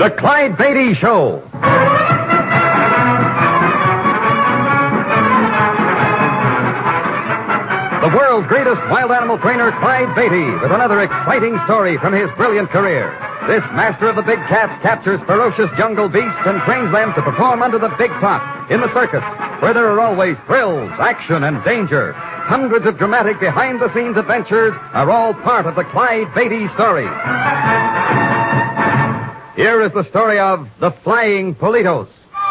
The Clyde Beatty Show. The world's greatest wild animal trainer, Clyde Beatty, with another exciting story from his brilliant career. This master of the big cats captures ferocious jungle beasts and trains them to perform under the big top in the circus, where there are always thrills, action, and danger. Hundreds of dramatic behind-the-scenes adventures are all part of the Clyde Beatty story. Here is the story of the Flying Politos.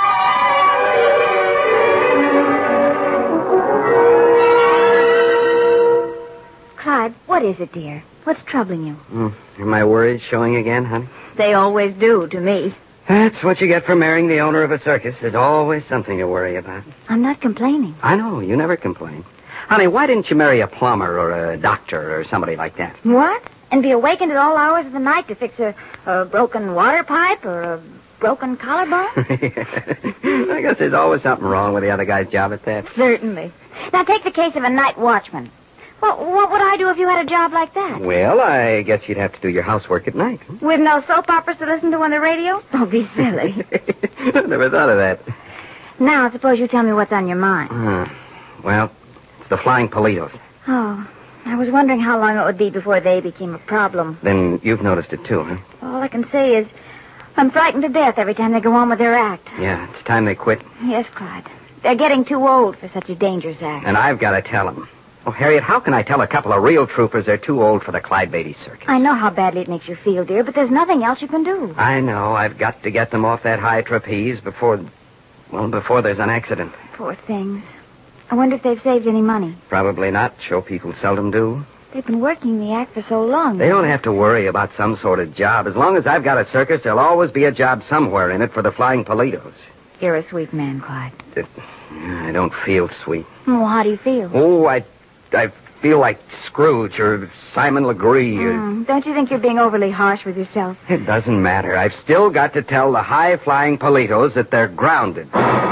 Clyde, what is it, dear? What's troubling you? Are my worries showing again, honey? They always do, to me. That's what you get for marrying the owner of a circus. There's always something to worry about. I'm not complaining. I know. You never complain. Honey, why didn't you marry a plumber or a doctor or somebody like that? What? And be awakened at all hours of the night to fix a broken water pipe or a broken collarbone? I guess there's always something wrong with the other guy's job at that. Certainly. Now, take the case of a night watchman. Well, what would I do if you had a job like that? Well, I guess you'd have to do your housework at night. With no soap operas to listen to on the radio? Don't be silly. I never thought of that. Now, suppose you tell me what's on your mind. Well, it's the Flying Politos. Oh, I was wondering how long it would be before they became a problem. Then you've noticed it, too, huh? All I can say is I'm frightened to death every time they go on with their act. Yeah, it's time they quit. Yes, Clyde. They're getting too old for such a dangerous act. And I've got to tell them. Oh, Harriet, how can I tell a couple of real troopers they're too old for the Clyde Beatty circus? I know how badly it makes you feel, dear, but there's nothing else you can do. I know. I've got to get them off that high trapeze before there's an accident. Poor things. I wonder if they've saved any money. Probably not. Show people seldom do. They've been working the act for so long. They don't have to worry about some sort of job. As long as I've got a circus, there'll always be a job somewhere in it for the Flying Politos. You're a sweet man, Clyde. I don't feel sweet. Well, how do you feel? Oh, I feel like Scrooge or Simon Legree. Don't you think you're being overly harsh with yourself? It doesn't matter. I've still got to tell the high-flying Politos that they're grounded.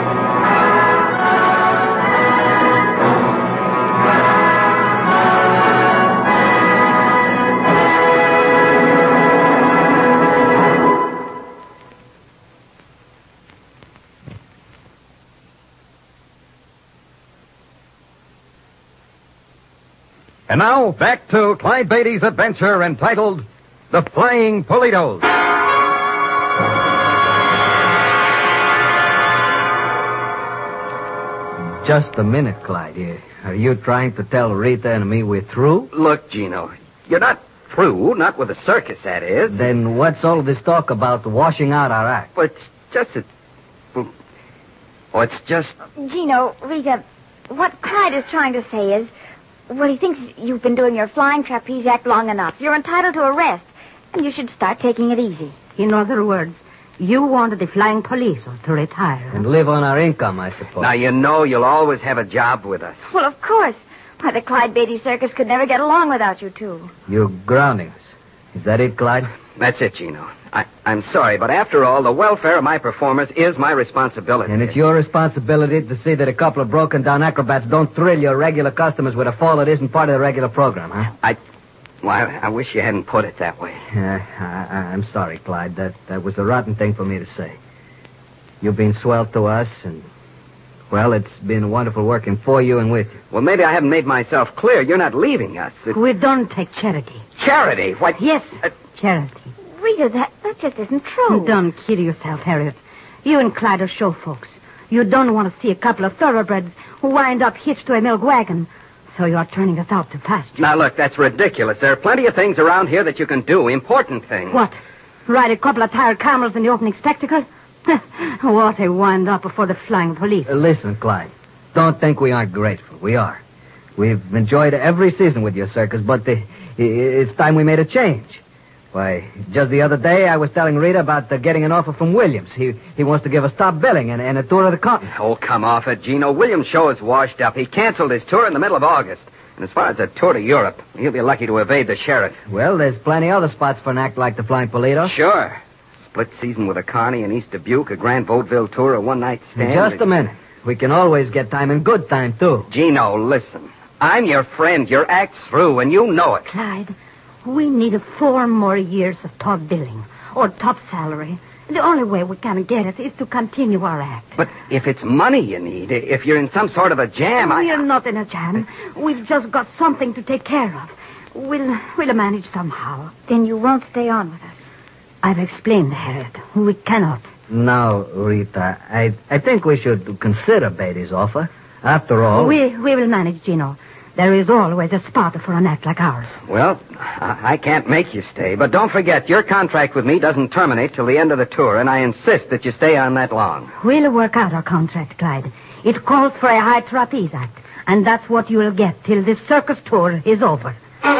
And now, back to Clyde Beatty's adventure entitled The Flying Politos. Just a minute, Clyde. Are you trying to tell Rita and me we're through? Look, Gino, you're not through, not with the circus, that is. Then what's all this talk about washing out our act? Well, it's just... Gino, Rita, what Clyde is trying to say is... Well, he thinks you've been doing your flying trapeze act long enough. You're entitled to a rest, and you should start taking it easy. In other words, you wanted the Flying Politos to retire. And live on our income, I suppose. Now, you know you'll always have a job with us. Well, of course. Why, the Clyde Beatty Circus could never get along without you two. You're grounding us. Is that it, Clyde? That's it, Gino. I'm sorry, but after all, the welfare of my performers is my responsibility. And it's your responsibility to see that a couple of broken-down acrobats don't thrill your regular customers with a fall that isn't part of the regular program, huh? I wish you hadn't put it that way. I'm sorry, Clyde. That was a rotten thing for me to say. You've been swell to us, and, well, it's been wonderful working for you and with you. Well, maybe I haven't made myself clear. You're not leaving us. We don't take charity. Charity? What? Yes, charity. Rita, that just isn't true. Don't kill yourself, Harriet. You and Clyde are show folks. You don't want to see a couple of thoroughbreds who wind up hitched to a milk wagon. So you're turning us out to pasture. Now, look, that's ridiculous. There are plenty of things around here that you can do, important things. What? Ride a couple of tired camels in the opening spectacle? What a wind-up before the Flying Police. Listen, Clyde, don't think we aren't grateful. We are. We've enjoyed every season with your circus, but it's time we made a change. Why, just the other day, I was telling Rita about getting an offer from Williams. He wants to give us top billing and a tour of the continent. Oh, come off it, Gino. Williams' show is washed up. He canceled his tour in the middle of August. And as far as a tour to Europe, he'll be lucky to evade the sheriff. Well, there's plenty other spots for an act like the Flying Polito. Sure. Split season with a carny in East Dubuque, a grand vaudeville tour, a one-night stand. Just a minute. We can always get time and good time, too. Gino, listen. I'm your friend. Your act's through, and you know it. Clyde, we need 4 more years of top billing or top salary The only way we can get it is to continue our act. But if it's money you need, if you're in some sort of a jam, We're not in a jam. We've just got something to take care of. We'll manage somehow. Then you won't stay on with us. I've explained, Harriet. We cannot. No, Rita, I think we should consider Beatty's offer. After all... We will manage, Gino. There is always a spot for an act like ours. Well, I can't make you stay, but don't forget, your contract with me doesn't terminate till the end of the tour, and I insist that you stay on that long. We'll work out our contract, Clyde. It calls for a high trapeze act, and that's what you'll get till this circus tour is over.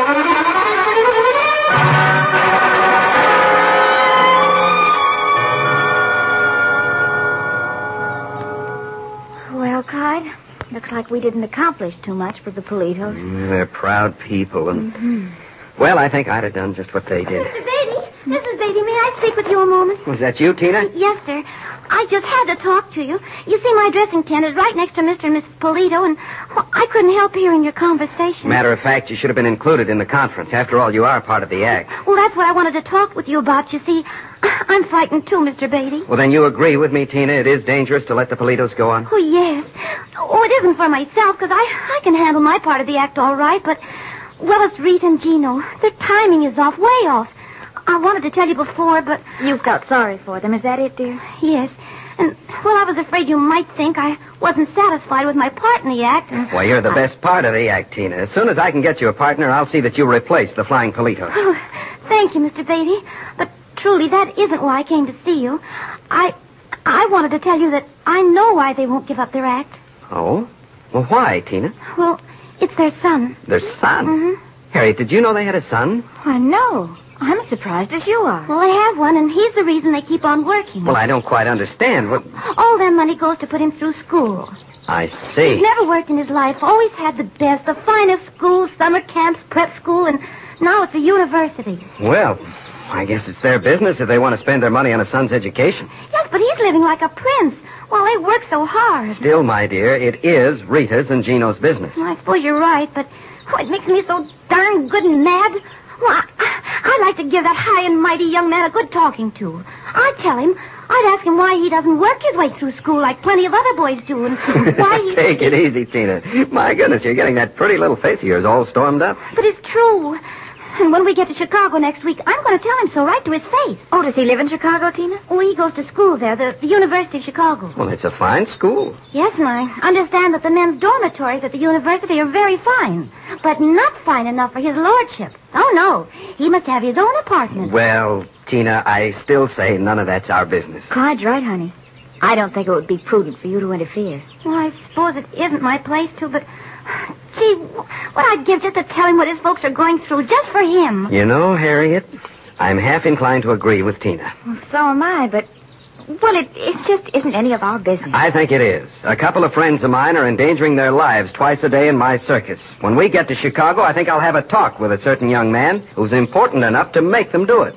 Well, Clyde, looks like we didn't accomplish too much for the Politos. They're proud people, and... Well, I think I'd have done just what they did. Mr. Beatty, Mrs. Beatty, may I speak with you a moment? Was that you, Tina? Yes, sir. I just had to talk to you. You see, my dressing tent is right next to Mr. and Mrs. Polito, and I couldn't help hearing your conversation. Matter of fact, you should have been included in the conference. After all, you are part of the act. Well, that's what I wanted to talk with you about. You see, I'm frightened too, Mr. Beatty. Well, then you agree with me, Tina. It is dangerous to let the Politos go on. Oh, yes. Oh, it isn't for myself, because I can handle my part of the act all right, but... Well, it's Rita and Gino. Their timing is off, way off. I wanted to tell you before, but... You felt sorry for them, is that it, dear? Yes. And, well, I was afraid you might think I wasn't satisfied with my part in the act. And Well, you're the best part of the act, Tina. As soon as I can get you a partner, I'll see that you replace the Flying Politos. Oh, thank you, Mr. Beatty. But truly, that isn't why I came to see you. I wanted to tell you that I know why they won't give up their act. Oh? Well, why, Tina? Well, it's their son. Their son? Mm-hmm. Harriet, did you know they had a son? Why, no. I'm as surprised as you are. Well, they have one, and he's the reason they keep on working. Well, I don't quite understand. What... All their money goes to put him through school. I see. He's never worked in his life. Always had the best, the finest schools, summer camps, prep school, and now it's a university. Well, I guess it's their business if they want to spend their money on a son's education. Yes, but he's living like a prince. Well, they work so hard. Still, my dear, it is Rita's and Gino's business. Well, I suppose you're right, but it makes me so darn good and mad. Well, I'd like to give that high and mighty young man a good talking to. I'd tell him, I'd ask him why he doesn't work his way through school like plenty of other boys do, and why he... Take it easy, Tina. My goodness, you're getting that pretty little face of yours all stormed up. But it's true. And when we get to Chicago next week, I'm going to tell him so right to his face. Oh, does he live in Chicago, Tina? Oh, he goes to school there, the University of Chicago. Well, it's a fine school. Yes, and I understand that the men's dormitories at the university are very fine, but not fine enough for his lordship. Oh, no. He must have his own apartment. Well, Tina, I still say none of that's our business. Clyde's right, honey. I don't think it would be prudent for you to interfere. Well, I suppose it isn't my place to, but... Gee, what I'd give just to tell him what his folks are going through, just for him. You know, Harriet, I'm half inclined to agree with Tina. Well, so am I, but... Well, it just isn't any of our business. I think it is. A couple of friends of mine are endangering their lives twice a day in my circus. When we get to Chicago, I think I'll have a talk with a certain young man who's important enough to make them do it.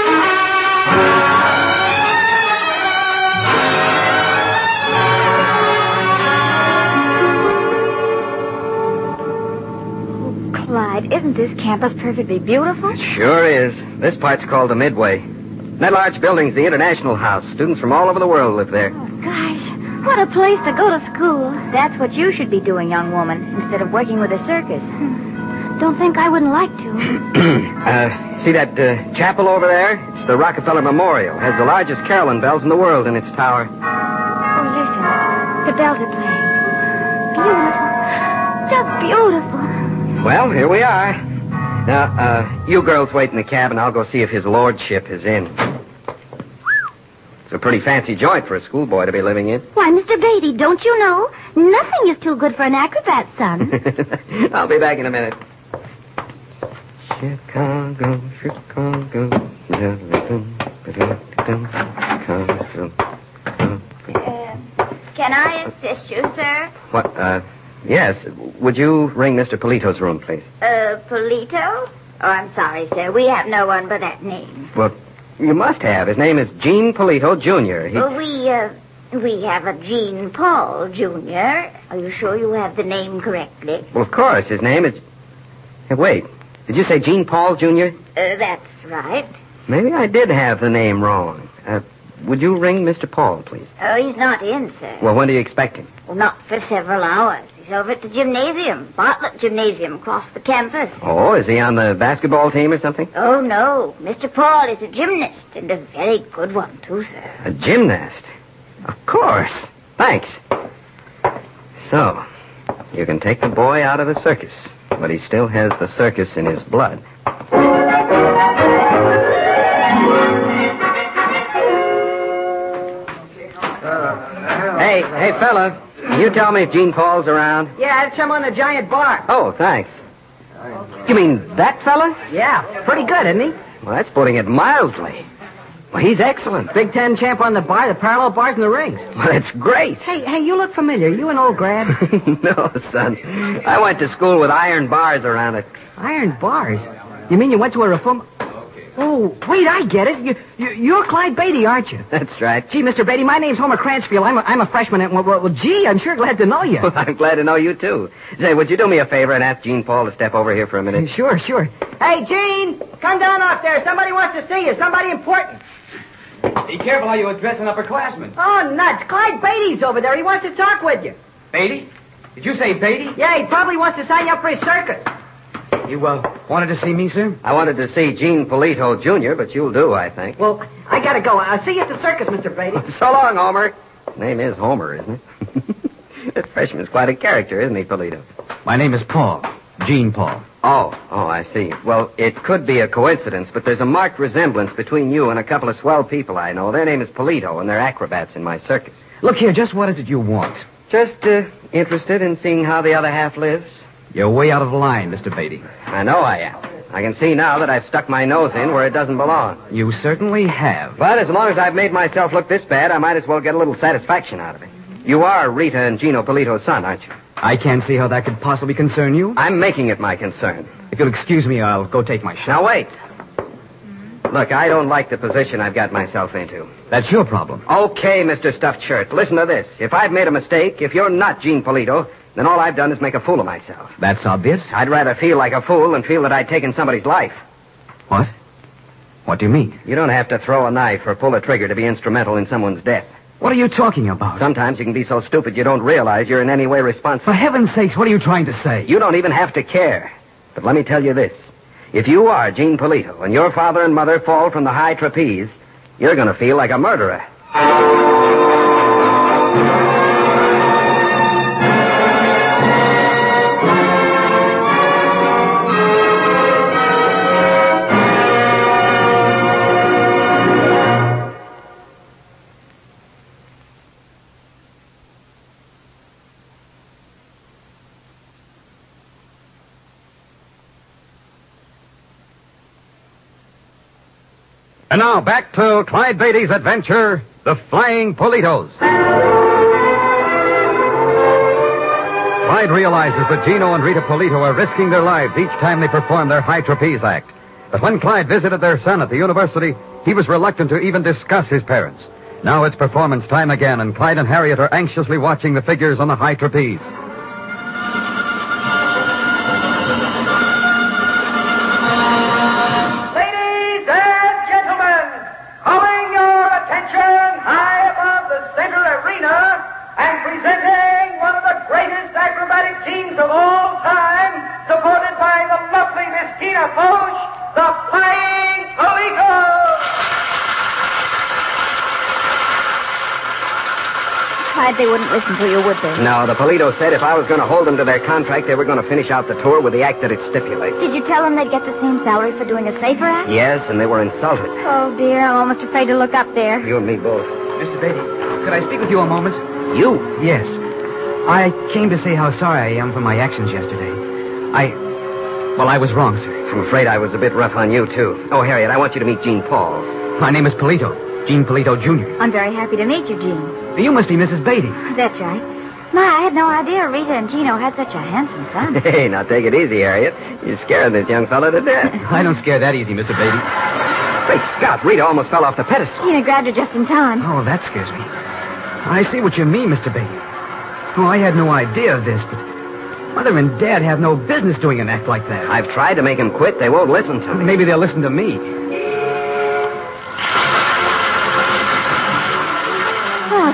Clyde, isn't this campus perfectly beautiful? It sure is. This part's called the Midway. That large building's the International House. Students from all over the world live there. Oh, gosh, what a place to go to school. That's what you should be doing, young woman, instead of working with a circus. Don't think I wouldn't like to. See that chapel over there? It's the Rockefeller Memorial. It has the largest carillon bells in the world in its tower. Oh, listen. The bells are playing. Beautiful. Just beautiful. Well, here we are. Now, you girls wait in the cab, and I'll go see if his lordship is in. It's a pretty fancy joint for a schoolboy to be living in. Why, Mr. Beatty, don't you know? Nothing is too good for an acrobat's son. I'll be back in a minute. Chicago, Chicago. Can I assist you, sir? What, yes. Would you ring Mr. Polito's room, please? Polito? Oh, I'm sorry, sir. We have no one by that name. Well, you must have. His name is Gene Polito, Jr. We have a Gene Paul, Jr. Are you sure you have the name correctly? Well, of course. His name is... Hey, wait. Did you say Gene Paul, Jr.? That's right. Maybe I did have the name wrong. Would you ring Mr. Paul, please? Oh, he's not in, sir. Well, when do you expect him? Well, not for several hours. He's over at the gymnasium, Bartlett Gymnasium, across the campus. Oh, is he on the basketball team or something? Oh, no. Mr. Paul is a gymnast, and a very good one, too, sir. A gymnast? Of course. Thanks. So, you can take the boy out of the circus, but he still has the circus in his blood. Hey, fella. Can you tell me if Gene Paul's around? Yeah, it's him on the giant bar. Oh, thanks. You mean that fella? Yeah, pretty good, isn't he? Well, that's putting it mildly. Well, he's excellent. Big Ten champ on the bar, the parallel bars, and the rings. Well, that's great. Hey, you look familiar. You an old grad? No, son. I went to school with iron bars around it. Iron bars? You mean you went to a reform... Oh, wait, I get it. You're Clyde Beatty, aren't you? That's right. Gee, Mr. Beatty, my name's Homer Cransfield. I'm a freshman at... Well, gee, I'm sure glad to know you. Well, I'm glad to know you, too. Say, would you do me a favor and ask Gene Paul to step over here for a minute? Sure. Hey, Gene, come down off there. Somebody wants to see you. Somebody important. Be careful how you address an upperclassman. Oh, nuts. Clyde Beatty's over there. He wants to talk with you. Beatty? Did you say Beatty? Yeah, he probably wants to sign you up for his circus. You, wanted to see me, sir? I wanted to see Gene Polito, Jr., but you'll do, I think. Well, I gotta go. I'll see you at the circus, Mr. Beatty. So long, Homer. His name is Homer, isn't it? That freshman's quite a character, isn't he, Polito? My name is Paul. Gene Paul. Oh, I see. Well, it could be a coincidence, but there's a marked resemblance between you and a couple of swell people I know. Their name is Polito, and they're acrobats in my circus. Look here, just what is it you want? Just interested in seeing how the other half lives. You're way out of the line, Mr. Beatty. I know I am. I can see now that I've stuck my nose in where it doesn't belong. You certainly have. But as long as I've made myself look this bad, I might as well get a little satisfaction out of it. You are Rita and Gino Polito's son, aren't you? I can't see how that could possibly concern you. I'm making it my concern. If you'll excuse me, I'll go take my shot. Now, wait. Look, I don't like the position I've got myself into. That's your problem. Okay, Mr. Stuffed Shirt, listen to this. If I've made a mistake, if you're not Gene Polito, then all I've done is make a fool of myself. That's obvious. I'd rather feel like a fool than feel that I'd taken somebody's life. What? What do you mean? You don't have to throw a knife or pull a trigger to be instrumental in someone's death. What are you talking about? Sometimes you can be so stupid you don't realize you're in any way responsible. For heaven's sakes, what are you trying to say? You don't even have to care. But let me tell you this. If you are Gene Polito and your father and mother fall from the high trapeze, you're going to feel like a murderer. And now back to Clyde Beatty's adventure, The Flying Politos. Clyde realizes that Gino and Rita Polito are risking their lives each time they perform their high trapeze act. But when Clyde visited their son at the university, he was reluctant to even discuss his parents. Now it's performance time again, and Clyde and Harriet are anxiously watching the figures on the high trapeze. They wouldn't listen to you, would they? No, the Polito said if I was going to hold them to their contract, they were going to finish out the tour with the act that it stipulates. Did you tell them they'd get the same salary for doing a safer act? Yes, and they were insulted. Oh, dear, I'm almost afraid to look up there. You and me both. Mr. Beatty, could I speak with you a moment? You? Yes. I came to say how sorry I am for my actions yesterday. I was wrong, sir. I'm afraid I was a bit rough on you, too. Oh, Harriet, I want you to meet Gene Paul. My name is Polito. Gene Polito, Jr. I'm very happy to meet you, Gene. You must be Mrs. Beatty. That's right. My, I had no idea Rita and Gino had such a handsome son. Hey, now take it easy, Harriet. You're scaring this young fella to death. I don't scare that easy, Mr. Beatty. Great Scott, Rita almost fell off the pedestal. Gina grabbed her just in time. Oh, that scares me. I see what you mean, Mr. Beatty. Oh, I had no idea of this, but Mother and Dad have no business doing an act like that. I've tried to make them quit. They won't listen to me. Maybe they'll listen to me.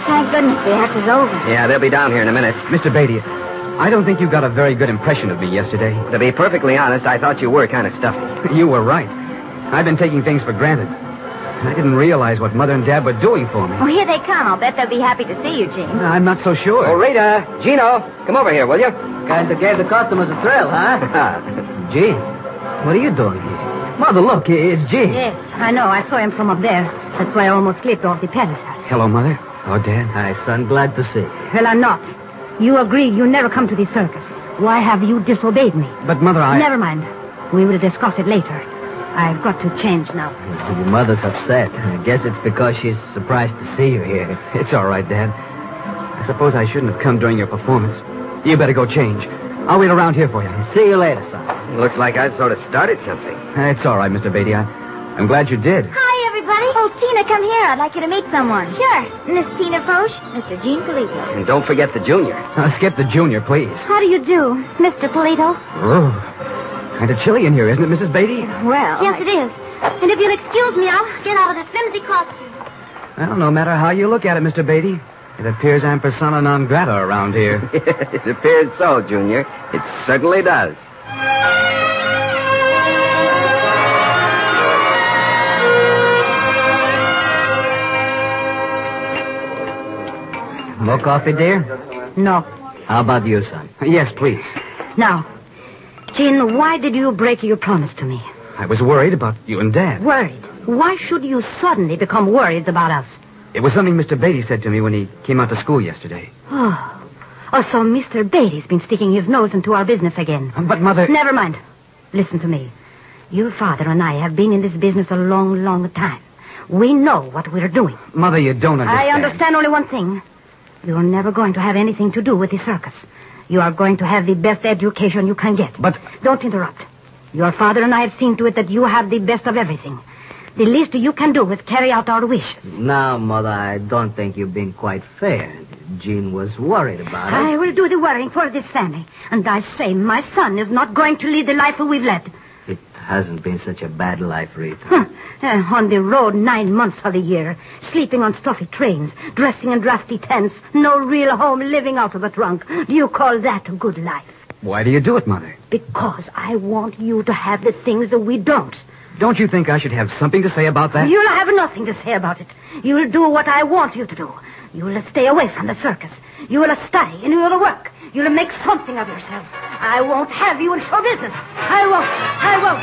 thank goodness the act is over. Yeah, they'll be down here in a minute. Mr. Beatty, I don't think you got a very good impression of me yesterday. To be perfectly honest, I thought you were kind of stuffy. You were right. I've been taking things for granted. I didn't realize what Mother and Dad were doing for me. Well, here they come. I'll bet they'll be happy to see you, Gene. I'm not so sure. Oh, Rita, Gino, come over here, will you? Kind of gave the customers a thrill, huh? Gene, what are you doing here? Mother, look, it's Gene. Yes, I know. I saw him from up there. That's why I almost slipped off the pedestal. Hello, Mother. Oh, Dad. Hi, son. Glad to see you. Well, I'm not. You agree you never come to the circus. Why have you disobeyed me? But, Mother, Never mind. We will discuss it later. I've got to change now. Your mother's upset. I guess it's because she's surprised to see you here. It's all right, Dad. I suppose I shouldn't have come during your performance. You better go change. I'll wait around here for you. See you later, son. Looks like I've sort of started something. It's all right, Mr. Beatty. I'm glad you did. Hi, everybody. Oh, Tina, come here. I'd like you to meet someone. Sure. Miss Tina Foch, Mr. Gene Polito. And don't forget the junior. Skip the junior, please. How do you do, Mr. Polito? Oh, kind of chilly in here, isn't it, Mrs. Beatty? Well, Yes, it is. And if you'll excuse me, I'll get out of this flimsy costume. Well, no matter how you look at it, Mr. Beatty, it appears I'm persona non grata around here. It appears so, Junior. It certainly does. More coffee, dear? No. How about you, son? Yes, please. Now, Gene, why did you break your promise to me? I was worried about you and Dad. Worried? Why should you suddenly become worried about us? It was something Mr. Beatty said to me when he came out to school yesterday. Oh, so Mr. Beatty's been sticking his nose into our business again. But, Mother... Never mind. Listen to me. Your father and I have been in this business a long, long time. We know what we're doing. Mother, you don't understand. I understand only one thing. You're never going to have anything to do with the circus. You are going to have the best education you can get. But... Don't interrupt. Your father and I have seen to it that you have the best of everything. The least you can do is carry out our wishes. Now, Mother, I don't think you've been quite fair. Jean was worried about it. I will do the worrying for this family. And I say my son is not going to lead the life we've led. It hasn't been such a bad life, Rita. On the road 9 months of the year, sleeping on stuffy trains, dressing in drafty tents, no real home, living out of a trunk. Do you call that a good life? Why do you do it, Mother? Because I want you to have the things that we don't. Don't you think I should have something to say about that? You'll have nothing to say about it. You'll do what I want you to do. You'll stay away from the circus. You will study and you will work. You'll make something of yourself. I won't have you in show business. I won't. I won't.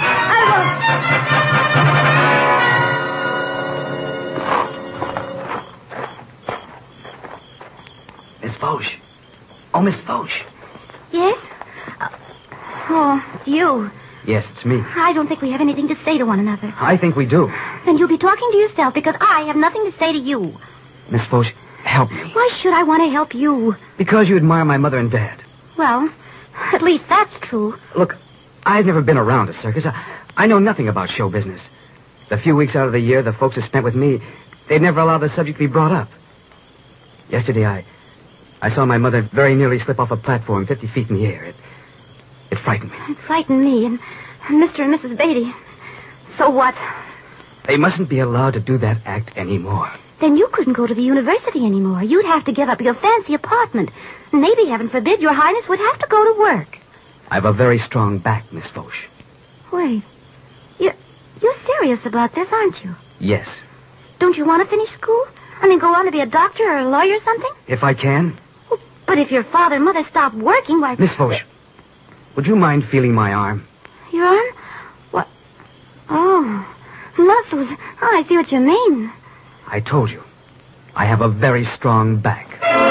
I won't. Miss Foch. Oh, Miss Foch. Yes? Oh, it's you. Yes, it's me. I don't think we have anything to say to one another. I think we do. Then you'll be talking to yourself because I have nothing to say to you. Miss Foch, help me. Why should I want to help you? Because you admire my mother and Dad. Well, at least that's true. Look, I've never been around a circus. I know nothing about show business. The few weeks out of the year the folks have spent with me, they'd never allow the subject to be brought up. Yesterday, I saw my mother very nearly slip off a platform 50 feet in the air. It frightened me. It frightened me and Mr. and Mrs. Beatty. So what? They mustn't be allowed to do that act anymore. Then you couldn't go to the university anymore. You'd have to give up your fancy apartment. Maybe, heaven forbid, your highness would have to go to work. I've a very strong back, Miss Foch. Wait. You're serious about this, aren't you? Yes. Don't you want to finish school? I mean, go on to be a doctor or a lawyer or something? If I can. But if your father and mother stop working, why... Miss Foch, would you mind feeling my arm? Your arm? What? Oh, muscles. Oh, I see what you mean. I told you. I have a very strong back.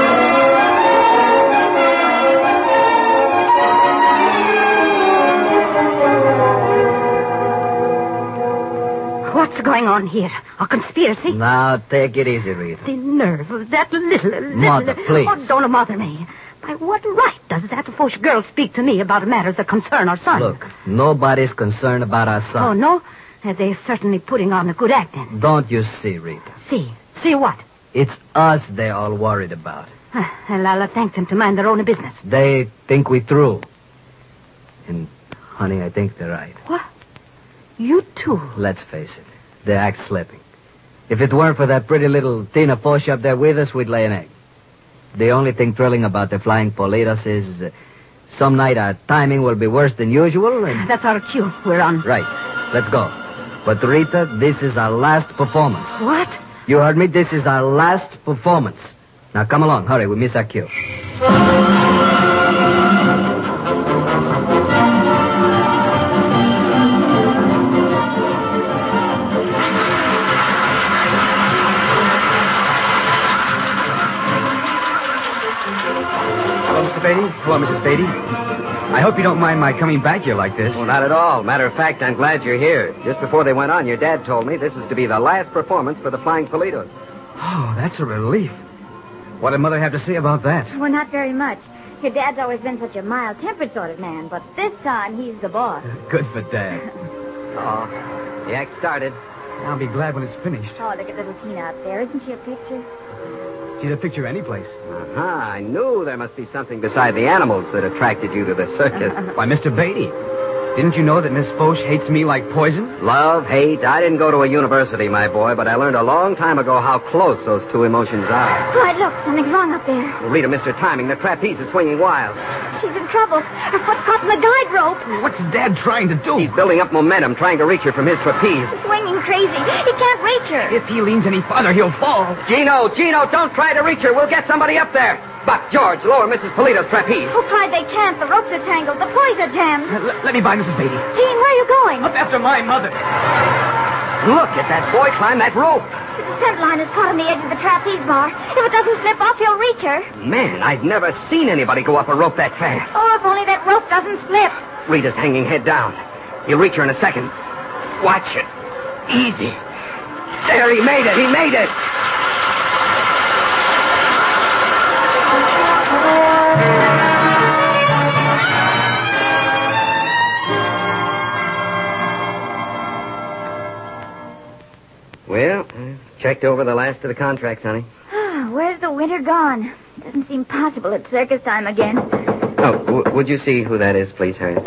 What's going on here? A conspiracy? Now, take it easy, Rita. The nerve of that little... Mother, please. Oh, don't bother me. By what right does that Foch girl speak to me about matters that concern our son? Look, nobody's concerned about our son. Oh, no? They're certainly putting on a good act, then. Don't you see, Rita? See? See what? It's us they're all worried about. Well, I'll thank them to mind their own business. They think we're through. And, honey, I think they're right. What? You too? Let's face it. The act's slipping. If it weren't for that pretty little Tina Foch up there with us, we'd lay an egg. The only thing thrilling about the Flying Politos is some night our timing will be worse than usual. And... That's our cue. We're on. Right. Let's go. But, Rita, this is our last performance. What? You heard me? This is our last performance. Now, come along. Hurry. We miss our cue. Hello, Mr. Beatty. Hello, Mrs. Beatty. I hope you don't mind my coming back here like this. Well, not at all. Matter of fact, I'm glad you're here. Just before they went on, your dad told me this is to be the last performance for the Flying Politos. Oh, that's a relief. What did Mother have to say about that? Well, not very much. Your dad's always been such a mild-tempered sort of man, but this time he's the boss. Good for Dad. Oh, the act started. I'll be glad when it's finished. Oh, look at little Tina up there. Isn't she a picture? She's a picture any place. Uh-huh. I knew there must be something beside the animals that attracted you to the circus. Why, Mr. Beatty, didn't you know that Miss Foch hates me like poison? Love, hate. I didn't go to a university, my boy, but I learned a long time ago how close those two emotions are. Clyde, look, something's wrong up there. Well, Rita, Mr. Timing, the trapeze is swinging wild. She's in trouble. Her foot's caught in the guide rope. What's Dad trying to do? He's building up momentum, trying to reach her from his trapeze. She's swinging crazy. He can't reach her. If he leans any farther, he'll fall. Gino, don't try to reach her. We'll get somebody up there. Buck, George, lower Mrs. Polito's trapeze. Oh, Clyde, they can't. The ropes are tangled. The pulleys are jammed. Let me by, Mrs. Beatty. Gene, where are you going? Up after my mother. Look at that boy climb that rope. The descent line is caught on the edge of the trapeze bar. If it doesn't slip off, he'll reach her. Man, I've never seen anybody go up a rope that fast. Oh, if only that rope doesn't slip. Rita's hanging head down. He'll reach her in a second. Watch it. Easy. There, he made it. He made it. Well, I checked over the last of the contracts, honey. Where's the winter gone? Doesn't seem possible at circus time again. Oh, would you see who that is, please, Harriet?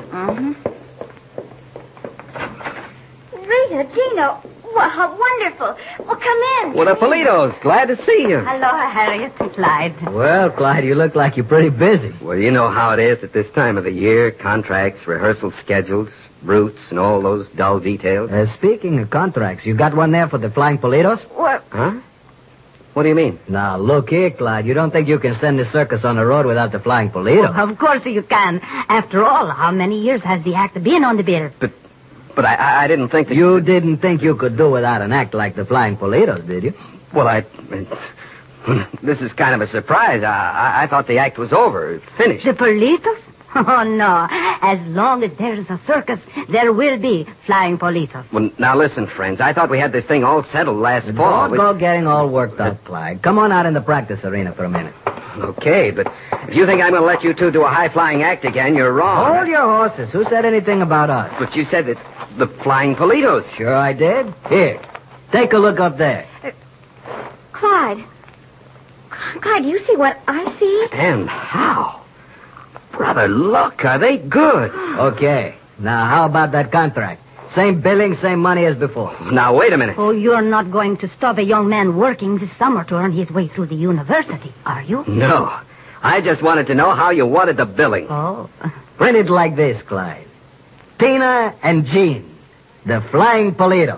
Rita, Gino. Well, how wonderful. Well, come in. Well, the Politos. Glad to see you. Hello, Harriet and Clyde. Well, Clyde, you look like you're pretty busy. Well, you know how it is at this time of the year. Contracts, rehearsal schedules, routes, and all those dull details. Speaking of contracts, you got one there for the Flying Politos? What? Huh? What do you mean? Now, look here, Clyde. You don't think you can send the circus on the road without the Flying Politos? Of course you can. After all, how many years has the act been on the bill? But I didn't think that... You didn't think you could do without an act like the Flying Politos, did you? Well, this is kind of a surprise. I thought the act was over, finished. The Politos? Oh, no. As long as there is a circus, there will be Flying Politos. Well, now listen, friends. I thought we had this thing all settled last fall. Don't go getting all worked up, Clyde. Come on out in the practice arena for a minute. Okay, but if you think I'm going to let you two do a high-flying act again, you're wrong. Hold your horses. Who said anything about us? But you said that the Flying Politos. Sure I did. Here, take a look up there. Clyde. Clyde, you see what I see? And how? Brother, look, are they good? Okay. Now, how about that contract? Same billing, same money as before. Now, wait a minute. Oh, you're not going to stop a young man working this summer to earn his way through the university, are you? No. I just wanted to know how you wanted the billing. Oh. Print it like this, Clyde. Tina and Gene, the Flying Politos.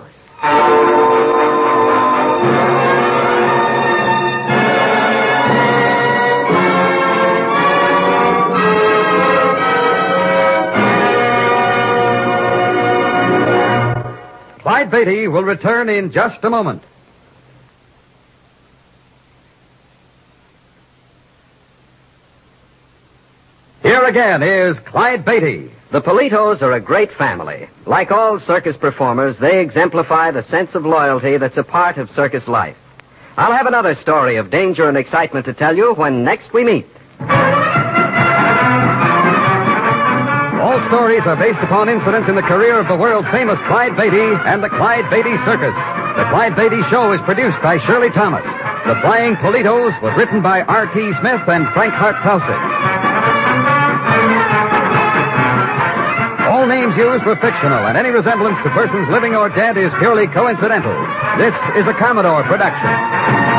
Clyde Beatty will return in just a moment. Here again is Clyde Beatty. The Politos are a great family. Like all circus performers, they exemplify the sense of loyalty that's a part of circus life. I'll have another story of danger and excitement to tell you when next we meet. All stories are based upon incidents in the career of the world-famous Clyde Beatty and the Clyde Beatty Circus. The Clyde Beatty Show is produced by Shirley Thomas. The Flying Politos was written by R.T. Smith and Frank Hart Tausig. All names names used were fictional, and any resemblance to persons living or dead is purely coincidental. This is a Commodore production.